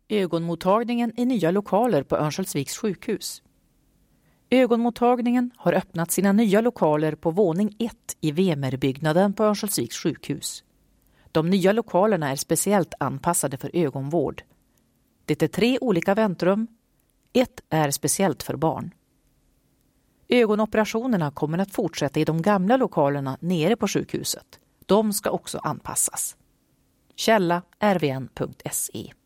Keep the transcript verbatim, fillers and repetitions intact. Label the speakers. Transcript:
Speaker 1: Ögonmottagningen i nya lokaler på Örnsköldsviks sjukhus. Ögonmottagningen har öppnat sina nya lokaler på våning ett i Vemerbyggnaden på Örnsköldsviks sjukhus. De nya lokalerna är speciellt anpassade för ögonvård. Det är tre olika väntrum. Ett är speciellt för barn. Ögonoperationerna kommer att fortsätta i de gamla lokalerna nere på sjukhuset. De ska också anpassas. Källa r v n punkt se